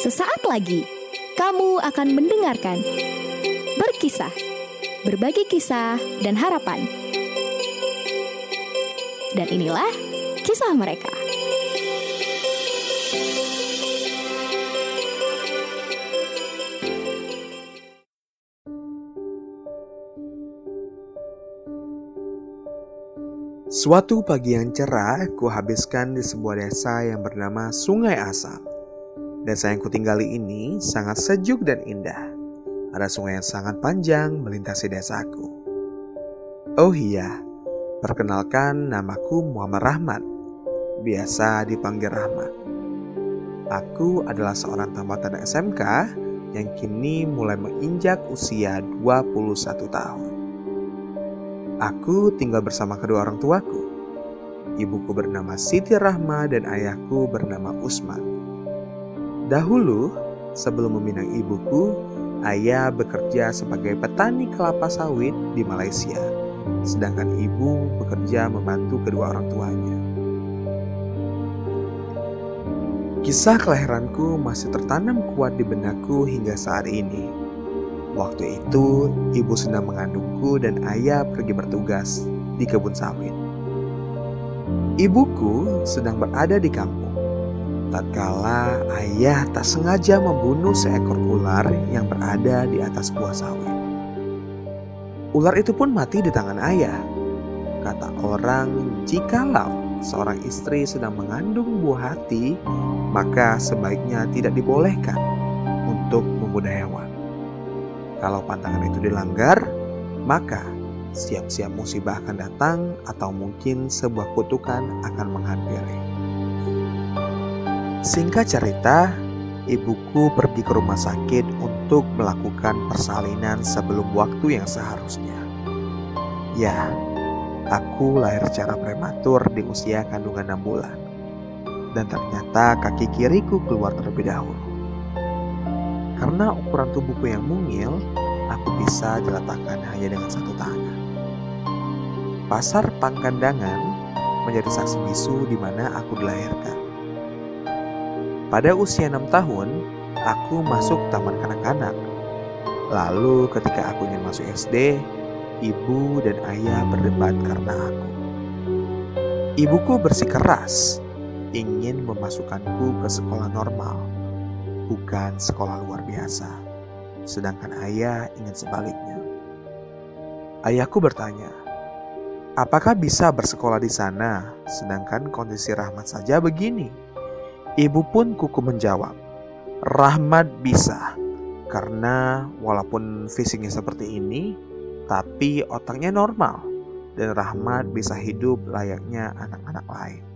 Sesaat lagi, kamu akan mendengarkan Berkisah, berbagi kisah dan harapan. Dan inilah kisah mereka. Suatu pagi yang cerah, kuhabiskan di sebuah desa yang bernama Sungai Asam. Desa yang kutinggali ini sangat sejuk dan indah. Ada sungai yang sangat panjang melintasi desaku. Oh iya, perkenalkan, namaku Muhammad Rahmat. Biasa dipanggil Rahmat. Aku adalah seorang tamatan SMK yang kini mulai menginjak usia 21 tahun. Aku tinggal bersama kedua orang tuaku. Ibuku bernama Siti Rahma dan ayahku bernama Usman. Dahulu, sebelum meminang ibuku, ayah bekerja sebagai petani kelapa sawit di Malaysia, sedangkan ibu bekerja membantu kedua orang tuanya. Kisah kelahiranku masih tertanam kuat di benakku hingga saat ini. Waktu itu, ibu sedang mengandungku dan ayah pergi bertugas di kebun sawit. Ibuku sedang berada di kampung. Tatkala ayah tak sengaja membunuh seekor ular yang berada di atas buah sawit. Ular itu pun mati di tangan ayah. Kata orang, jikalau seorang istri sedang mengandung buah hati, maka sebaiknya tidak dibolehkan untuk membunuh hewan. Kalau pantangan itu dilanggar, maka siap-siap musibah akan datang atau mungkin sebuah kutukan akan menghampiri. Singkat cerita, ibuku pergi ke rumah sakit untuk melakukan persalinan sebelum waktu yang seharusnya. Ya, aku lahir secara prematur di usia kandungan 6 bulan. Dan ternyata kaki kiriku keluar terlebih dahulu. Karena ukuran tubuhku yang mungil, aku bisa diletakkan hanya dengan satu tangan. Pasar Pangkandangan menjadi saksi bisu di mana aku dilahirkan. Pada usia 6 tahun, aku masuk taman kanak-kanak. Lalu ketika aku ingin masuk SD, ibu dan ayah berdebat karena aku. Ibuku bersikeras ingin memasukkanku ke sekolah normal, bukan sekolah luar biasa. Sedangkan ayah ingin sebaliknya. Ayahku bertanya, apakah bisa bersekolah di sana sedangkan kondisi Rahmat saja begini? Ibu pun kuku menjawab, Rahmat bisa, karena walaupun fisiknya seperti ini, tapi otaknya normal dan Rahmat bisa hidup layaknya anak-anak lain.